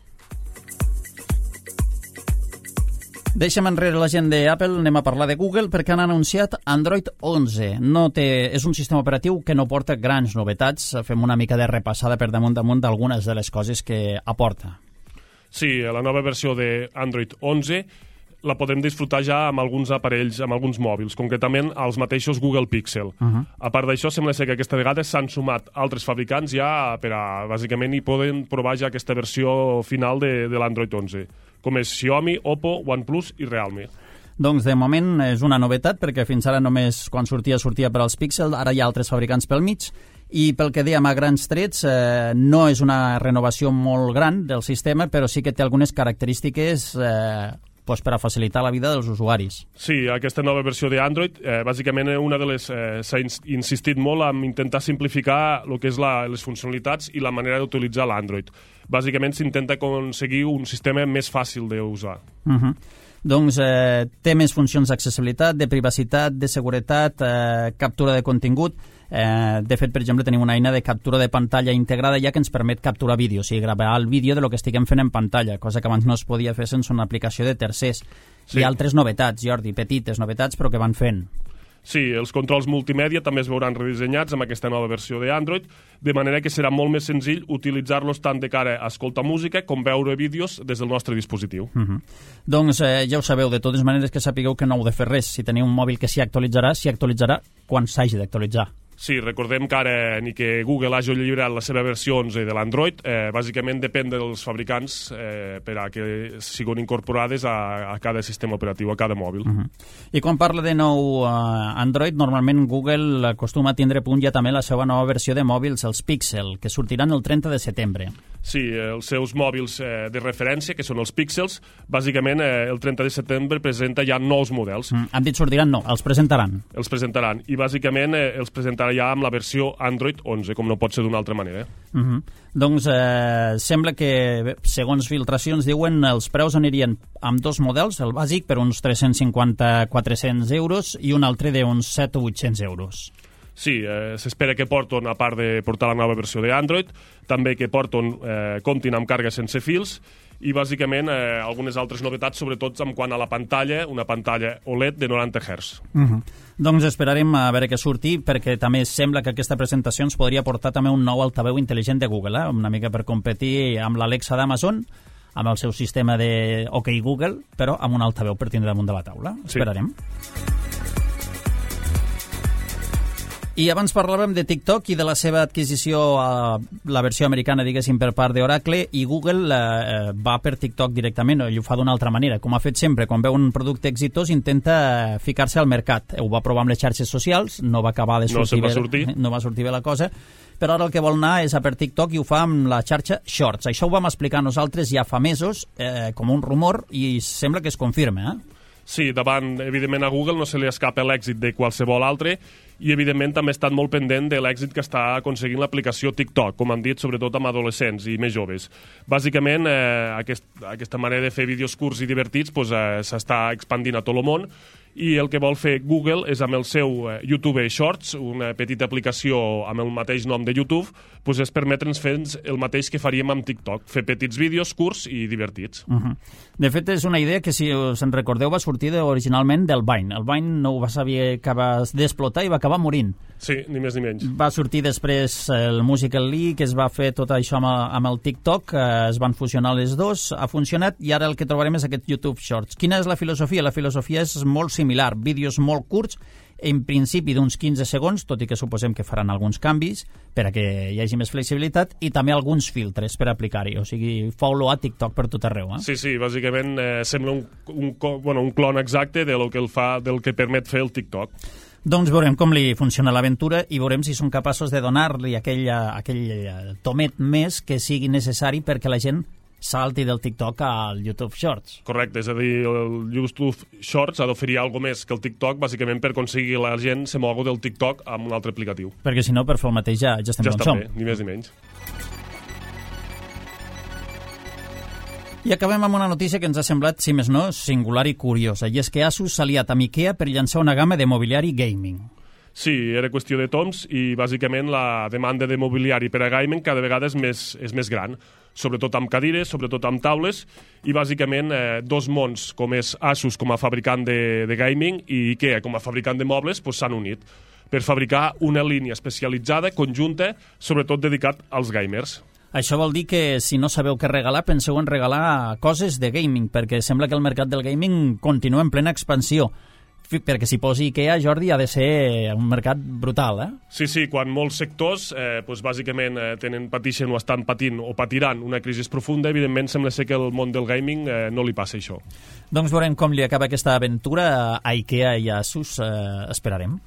Deixem enrere la gent d'Apple, anem a parlar de Google, perquè han anunciat Android onze. No té, és un sistema operatiu que no porta grans novetats. Fem una mica de repassada per damunt damunt d'algunes de les coses que aporta. Sí, la nova versió d'Android onze la podem disfrutar ja amb alguns aparells, amb alguns mòbils, concretament als mateixos Google Pixel. Uh -huh. A part d'això, sembla ser que aquesta vegada s'han sumat altres fabricants ja per a, bàsicament, hi poden provar ja aquesta versió final de, de l'Android onze, com és Xiaomi, Oppo, OnePlus i Realme. Doncs de moment és una novetat, perquè fins ara només quan sortia, sortia per als Pixel, ara hi ha altres fabricants pel mig, i pel que dèiem a grans trets, eh, no és una renovació molt gran del sistema, però sí que té algunes característiques eh, pues per a facilitar la vida dels usuaris. Sí, aquesta nova versió d'Android, eh, bàsicament una de les eh, s'ha insistit molt en intentar simplificar el que és la, les funcionalitats i la manera d'utilitzar l'Android. Bàsicament s'intenta aconseguir un sistema més fàcil d'usar. Uh -huh. Doncs eh, té més funcions d'accessibilitat, de privacitat, de seguretat, eh, captura de contingut. Eh, de fet, per exemple, tenim una eina de captura de pantalla integrada ja que ens permet capturar vídeo, o sigui, gravar el vídeo de lo que estiguem fent en pantalla, cosa que abans no es podia fer sense una aplicació de tercers. Sí. Hi ha altres novetats, Jordi, petites novetats, però que van fent. Sí, els controls multimèdia també es veuran redissenyats amb aquesta nova versió d'Android, de manera que serà molt més senzill utilitzar-los tant de cara a escoltar música com veure vídeos des del nostre dispositiu. Uh -huh. Doncs eh, ja ho sabeu, de totes maneres que sapigueu que no heu de fer res. Si teniu un mòbil que s'hi actualitzarà, s'hi actualitzarà quan s'hagi d'actualitzar. Sí, recordem que ara ni que Google hagi alliberat la seva versió onze de l'Android, eh, bàsicament depèn dels fabricants eh, per a que siguin incorporades a, a cada sistema operatiu, a cada mòbil. Uh-huh. I quan parla de nou uh, Android, normalment Google acostuma a tindre a punt ja també la seva nova versió de mòbils, els Pixel, que sortiran el trenta de setembre. Sí, els seus mòbils eh, de referència, que són els Pixels, bàsicament eh, el trenta de setembre presenta ja nous models. Mm, han dit sortiran, no, els presentaran. Els presentaran, i bàsicament eh, els presentaran ja amb la versió Android onze, com no pot ser d'una altra manera. Uh-huh. Doncs eh, sembla que, segons filtracions, diuen els preus anirien amb dos models, el bàsic per uns tres-cents cinquanta a quatre-cents euros i un altre d'uns set o vuit-cents euros. Sí, eh, s'espera que portin, a part de portar la nova versió d'Android, també que portin, eh, comptin amb càrrega sense fils, i bàsicament eh, algunes altres novetats, sobretot en quant a la pantalla, una pantalla O L E D de noranta hertz. Uh-huh. Doncs esperarem a veure què surti, perquè també sembla que aquesta presentació ens podria portar també un nou altaveu intel·ligent de Google, eh? Una mica per competir amb l'Alexa d'Amazon, amb el seu sistema de OK Google, però amb un altaveu per tindre damunt de la taula. Sí. Esperarem. I abans parlàvem de TikTok i de la seva adquisició a la versió americana, diguéssim, per part d'Oracle, i Google eh, va per TikTok directament, i ho fa d'una altra manera. Com ha fet sempre, quan veu un producte exitós, intenta ficar-se al mercat. Ho va provar amb les xarxes socials, no va acabar de sortir, no bé, sortir. no va sortir bé la cosa, però ara el que vol anar és a per TikTok i ho fa amb la xarxa Shorts. Això ho vam explicar nosaltres ja fa mesos, eh, com un rumor, i sembla que es confirma, eh? Sí, davant, evidentment, a Google no se li escapa l'èxit de qualsevol altre, i evidentment també estan molt pendent de l'èxit que està aconseguint l'aplicació TikTok, com han dit, sobretot amb adolescents i més joves. Bàsicament, eh, aquest, aquesta manera de fer vídeos curts i divertits pues, eh, s'està expandint a tot el món, i el que vol fer Google és amb el seu eh, YouTube Shorts, una petita aplicació amb el mateix nom de YouTube, pues, és permetre'ns fer el mateix que faríem amb TikTok, fer petits vídeos curts i divertits. Uh-huh. De fet, és una idea que, si us en recordeu, va sortir originalment del Vine. El Vine no ho va saber acabar d'explotar i va acabar morint. Sí, ni més ni menys. Va sortir després el Musical Lee, que es va fer tot això amb, amb el TikTok, eh, es van fusionar les dos, ha funcionat, i ara el que trobarem és aquest YouTube Shorts. Quina és la filosofia? La filosofia és molt similar, vídeos molt curts, en principi d'uns quinze segons, tot i que suposem que faran alguns canvis per a que hi hagi més flexibilitat, i també alguns filtres per aplicar-hi, o sigui, follow a TikTok per tot arreu. Eh? Sí, sí, bàsicament eh, sembla un, un, bueno, un clon exacte de lo que el fa, del que permet fer el TikTok. Doncs veurem com li funciona l'aventura i veurem si són capaços de donar-li aquell, aquell tomet més que sigui necessari perquè la gent salti del TikTok al YouTube Shorts. Correcte, és a dir, el YouTube Shorts ha d'oferir alguna més que el TikTok, bàsicament per aconseguir la gent se mogui del TikTok amb un altre aplicatiu. Perquè si no, per fer el mateix ja, ja estem ja on està som. bé, ni més ni menys. I acabem amb una notícia que ens ha semblat, si més no, singular i curiosa, i és que Asus s'ha aliat amb IKEA per llançar una gamma de mobiliari gaming. Sí, era qüestió de temps i bàsicament la demanda de mobiliari per a gaming cada vegada és més, és més gran, sobretot amb cadires, sobretot amb taules, i bàsicament eh, dos mons com és Asus com a fabricant de, de gaming i IKEA com a fabricant de mobles pues, s'han unit per fabricar una línia especialitzada, conjunta, sobretot dedicat als gamers. Això vol dir que si no sabeu què regalar, penseu en regalar coses de gaming, perquè sembla que el mercat del gaming continua en plena expansió. Perquè si posi IKEA, Jordi, ha de ser un mercat brutal, eh? Sí, sí, quan molts sectors, eh, doncs bàsicament eh, tenen, patixen o estan patint o patiran una crisi profunda, evidentment sembla ser que el món del gaming eh, no li passa això. Doncs veurem com li acaba aquesta aventura a IKEA i a Asus, eh, esperarem.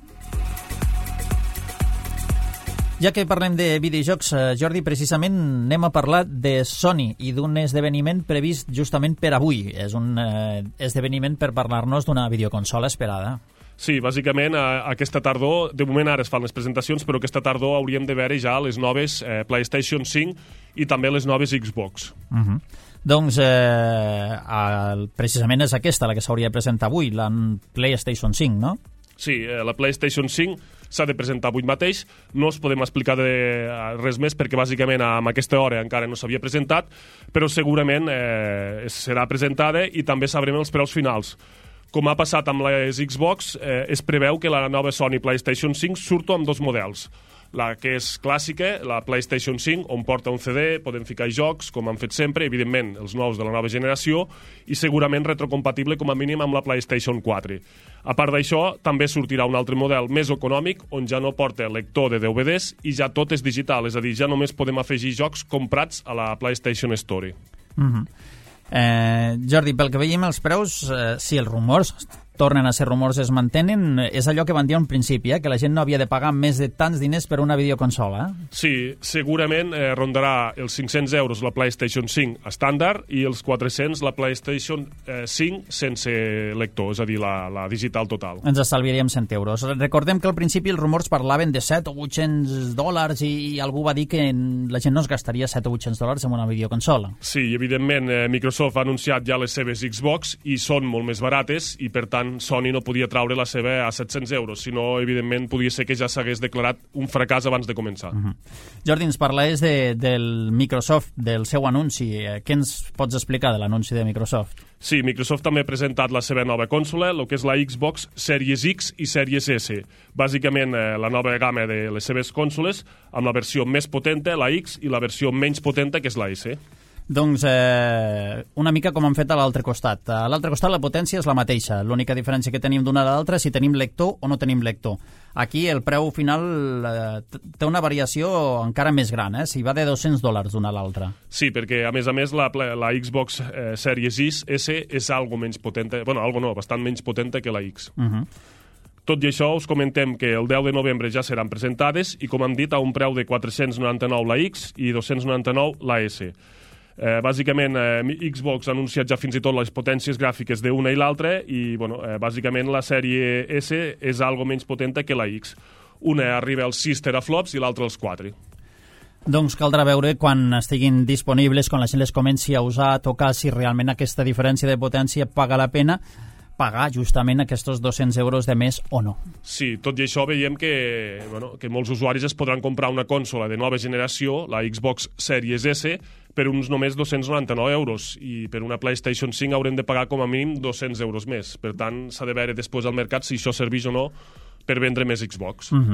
Ja que parlem de videojocs, Jordi, precisament anem a parlar de Sony i d'un esdeveniment previst justament per avui. És un eh, esdeveniment per parlar-nos d'una videoconsola esperada. Sí, bàsicament a, aquesta tardor, de moment ara es fan les presentacions, però aquesta tardor hauríem de veure ja les noves eh, PlayStation cinc i també les noves Xbox. Uh-huh. Doncs eh, el, precisament és aquesta la que s'hauria de presentar avui, la PlayStation cinc, no? Sí, eh, la PlayStation cinc s'ha de presentar avui mateix, no us podem explicar de res més perquè bàsicament amb aquesta hora encara no s'havia presentat, però segurament eh, serà presentada i també sabrem els preus finals. Com ha passat amb les Xbox, eh, es preveu que la nova Sony PlayStation cinc surto amb dos models. La que és clàssica, la PlayStation cinc, on porta un C D, podem ficar jocs, com han fet sempre, evidentment els nous de la nova generació, i segurament retrocompatible com a mínim amb la PlayStation quatre. A part d'això, també sortirà un altre model més econòmic, on ja no porta lector de D V Ds i ja tot és digital, és a dir, ja només podem afegir jocs comprats a la PlayStation Store. Mm-hmm. eh, Jordi, pel que veiem els preus, eh, si els rumors tornen a ser rumors, es mantenen, és allò que van dir al principi, eh? Que la gent no havia de pagar més de tants diners per una videoconsola. Eh? Sí, segurament eh, rondarà els cinc-cents euros la PlayStation cinc estàndard i els quatre-cents la PlayStation eh, cinc sense lector, és a dir, la, la digital total. Ens estalviaríem cent euros. Recordem que al principi els rumors parlaven de set o vuit-cents dòlars i, i algú va dir que la gent no es gastaria set o vuit-cents dòlars en una videoconsola. Sí, evidentment, eh, Microsoft ha anunciat ja les seves Xbox i són molt més barates i, per tant, Sony no podia traure la seva a set-cents euros, sinó, evidentment, podia ser que ja s'hagués declarat un fracàs abans de començar. Uh-huh. Jordi, ens parlaves de, del Microsoft, del seu anunci. Què ens pots explicar de l'anunci de Microsoft? Sí, Microsoft també ha presentat la seva nova consola, el que és la Xbox Series X i Series S. Bàsicament, eh, la nova gamma de les seves consoles, amb la versió més potenta, la X, i la versió menys potenta, que és la S. Doncs eh, una mica com han fet a l'altre costat. A l'altre costat la potència és la mateixa. L'única diferència que tenim d'una a l'altra és si tenim lector o no tenim lector. Aquí el preu final eh, té una variació encara més gran, eh? Si va de dos-cents dòlars d'una a l'altra. Sí, perquè a més a més la, la Xbox eh, Series S és algo menys potenta, bueno, algo no, bastant menys potenta que la X. Uh-huh. Tot i això, us comentem que el deu de novembre ja seran presentades i, com hem dit, a un preu de quatre-cents noranta-nou la X i dos-cents noranta-nou la S. Eh, bàsicament, eh, Xbox ha anunciat ja fins i tot les potències gràfiques d'una i l'altra i, bueno, eh, bàsicament la sèrie S és algo menys potenta que la X. Una arriba als sis teraflops i l'altra als quatre. Doncs caldrà veure quan estiguin disponibles, quan la gent les comenci a usar, a tocar, si realment aquesta diferència de potència paga la pena pagar justament aquests dos-cents euros de més o no. Sí, tot i això veiem que, bueno, que molts usuaris es podran comprar una consola de nova generació, la Xbox Series S, per uns només dos-cents noranta-nou euros, i per una PlayStation cinc haurem de pagar com a mínim dos-cents euros més. Per tant, s'ha de veure després al mercat si això serveix o no per vendre més Xbox. Uh-huh.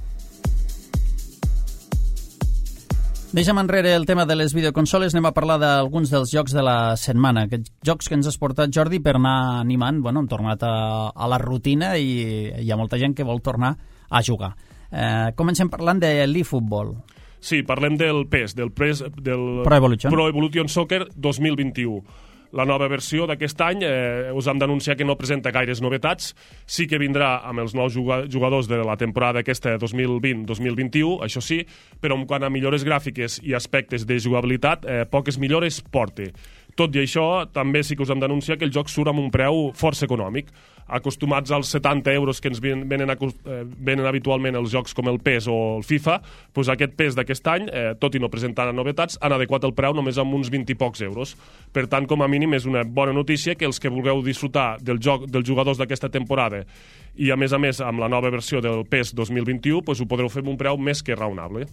Deixa'm enrere el tema de les videoconsoles, anem a parlar d'alguns dels jocs de la setmana. Aquests jocs que ens has portat, Jordi, per anar animant. Bueno, hem tornat a, a la rutina i hi ha molta gent que vol tornar a jugar. Eh, comencem parlant de l'eFootball. Sí, parlem del P E S, del, P E S, del Pro Evolution. Pro Evolution Soccer dos mil vint-i-u. La nova versió d'aquest any, eh, us hem d'anunciar que no presenta gaires novetats. Sí que vindrà amb els nous jugadors de la temporada aquesta dos mil vint dos mil vint-i-u, això sí, però en quant a millores gràfiques i aspectes de jugabilitat, eh, poques millores porta. Tot i això, també sí que us hem d'anunciar que el joc surt amb un preu força econòmic. Acostumats als setanta euros que ens venen, eh, venen habitualment els jocs com el P E S o el FIFA, doncs aquest P E S d'aquest any, eh, tot i no presentant novetats, han adequat el preu només amb uns vint i pocs euros. Per tant, com a mínim, és una bona notícia que els que vulgueu disfrutar del joc dels jugadors d'aquesta temporada i, a més a més, amb la nova versió del P E S dos mil vint-i-u, doncs ho podreu fer amb un preu més que raonable.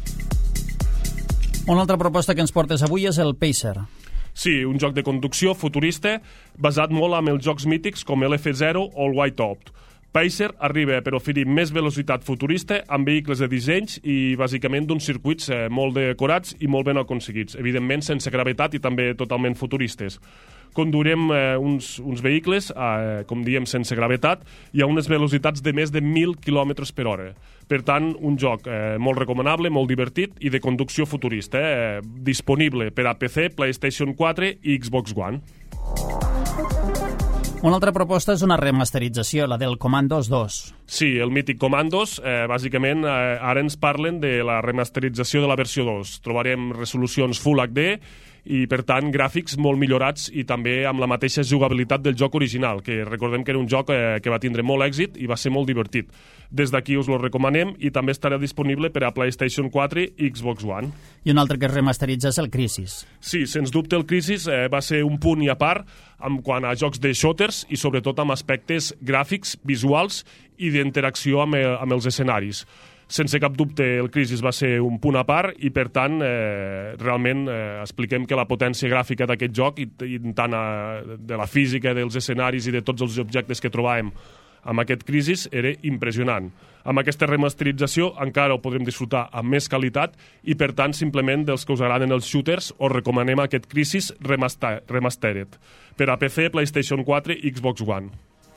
Una altra proposta que ens portes avui és el Pacer. Sí, un joc de conducció futurista basat molt en els jocs mítics com l'F zero o el Whiteout. Pacer arriba per oferir més velocitat futurista amb vehicles de dissenys i bàsicament d'uns circuits eh, molt decorats i molt ben aconseguits, evidentment sense gravetat i també totalment futuristes. Conduirem eh, uns, uns vehicles, eh, com diem, sense gravetat i a unes velocitats de més de mil quilòmetres per hora. Per tant, un joc eh, molt recomanable, molt divertit i de conducció futurista, eh, disponible per a P C, PlayStation quatre i Xbox One. Una altra proposta és una remasterització, la del Commandos dos. Sí, el mític Commandos, eh, bàsicament, eh, ara ens parlen de la remasterització de la versió dos. Trobarem resolucions Full H D i, per tant, gràfics molt millorats i també amb la mateixa jugabilitat del joc original, que recordem que era un joc eh, que va tindre molt èxit i va ser molt divertit. Des d'aquí us lo recomanem i també estarà disponible per a PlayStation quatre i Xbox One. I un altre que es remasteritza és el Crysis. Sí, sens dubte el Crysis eh, va ser un punt i a part en quant a jocs de shooters i sobretot amb aspectes gràfics, visuals i d'interacció amb, el, amb els escenaris. Sense cap dubte, el Crysis va ser un punt a part i, per tant, eh, realment eh, expliquem que la potència gràfica d'aquest joc i, i tant a, de la física, dels escenaris i de tots els objectes que trobàvem amb aquest Crisis era impressionant. Amb aquesta remasterització encara ho podrem disfrutar amb més qualitat i, per tant, simplement dels que us agraden els shooters, us recomanem aquest Crisis remaster Remastered per a P C, PlayStation quatre i Xbox One.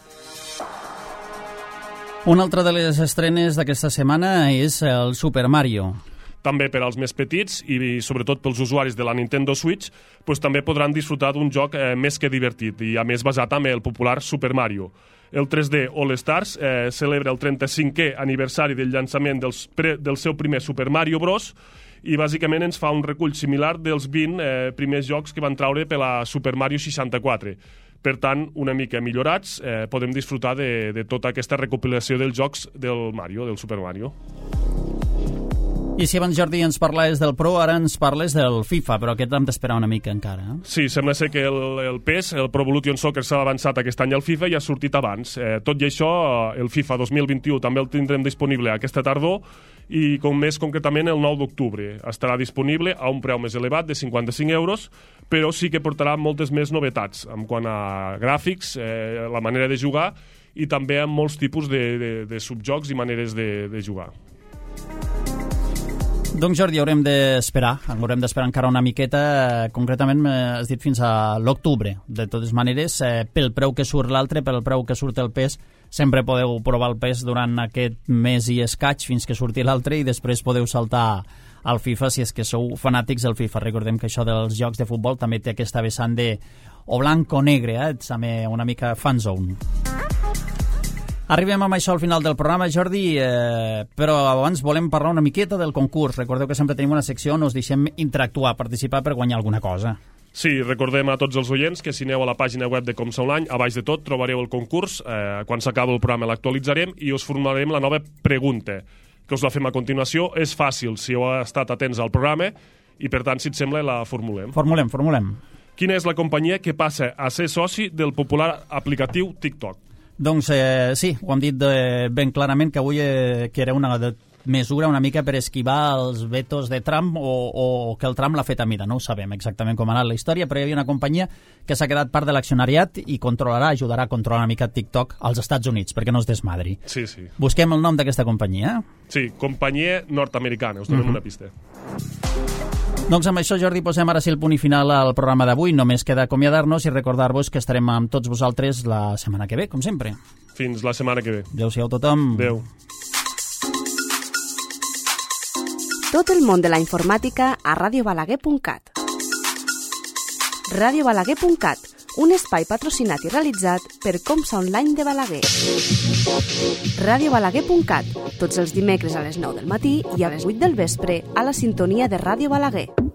Una altra de les estrenes d'aquesta setmana és el Super Mario. També per als més petits i sobretot pels usuaris de la Nintendo Switch, doncs també podran disfrutar d'un joc eh, més que divertit i a més basat en el popular Super Mario. El tres D All Stars eh, celebra el trenta-cinquè aniversari del llançament dels pre, del seu primer Super Mario Bros. I bàsicament ens fa un recull similar dels vint eh, primers jocs que van traure per la Super Mario seixanta-quatre. Per tant, una mica millorats, eh, podem disfrutar de, de tota aquesta recopilació dels jocs del Mario, del Super Mario. I si abans, Jordi, ens parlaves del Pro, ara ens parles del FIFA, però aquest hem d'esperar una mica encara. Eh? Sí, sembla ser que el, el P E S, el Pro Evolution Soccer, s'ha avançat aquest any al FIFA i ha sortit abans. Eh, tot i això, el FIFA dos mil vint-i-u també el tindrem disponible aquesta tardor i com més concretament el nou d'octubre. Estarà disponible a un preu més elevat de cinquanta-cinc euros, però sí que portarà moltes més novetats en quant a gràfics, eh, la manera de jugar i també amb molts tipus de, de, de subjocs i maneres de, de jugar. Doncs, Jordi, haurem d'esperar, haurem d'esperar encara una miqueta, concretament has dit fins a l'octubre. De totes maneres, eh, pel preu que surt l'altre, pel preu que surt el P E S, sempre podeu provar el P E S durant aquest mes i escaig fins que surti l'altre i després podeu saltar al FIFA si és que sou fanàtics del FIFA. Recordem que això dels jocs de futbol també té aquesta vessant de o blanc o negre, eh? Ets també una mica fanzone. Arribem amb això al final del programa, Jordi, eh, però abans volem parlar una miqueta del concurs. Recordeu que sempre tenim una secció on us deixem interactuar, participar per guanyar alguna cosa. Sí, recordem a tots els oients que si aneu a la pàgina web de Com Sa Online, a baix de tot trobareu el concurs. Eh, quan s'acaba el programa l'actualitzarem i us formularem la nova pregunta, que us la fem a continuació. És fàcil si heu estat atents al programa i, per tant, si et sembla, la formulem. Formulem, formulem. Quina és la companyia que passa a ser soci del popular aplicatiu TikTok? Doncs eh, sí, ho hem dit de, ben clarament que avui eh, que era una de, mesura una mica per esquivar els vetos de Trump o, o que el Trump l'ha fet a mida. No ho sabem exactament com ha anat la història, però hi havia una companyia que s'ha quedat part de l'accionariat i controlarà, ajudarà a controlar una mica TikTok als Estats Units, perquè no es desmadri. Sí, sí. Busquem el nom d'aquesta companyia. Sí, companyia nord-americana, us donem uh-huh. una pista. Doncs amb això, Jordi, posem ara sí el punt i final al programa d'avui. Només queda acomiadar-nos i recordar-vos que estarem amb tots vosaltres la setmana que ve, com sempre. Fins la setmana que ve. Adéu-siau tothom. Adéu. Tot el món de la informàtica a radio balaguer punt cat. radio balaguer punt cat, un espai patrocinat i realitzat per Comsa Online de Balaguer. radio balaguer punt cat, tots els dimecres a les nou del matí i a les vuit del vespre a la sintonia de Ràdio Balaguer.